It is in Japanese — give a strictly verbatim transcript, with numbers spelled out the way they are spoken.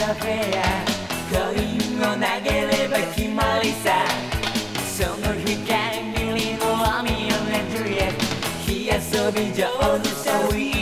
フェアコインを投げれば決まりさその光のロミオンジュリエット火遊び上手さ We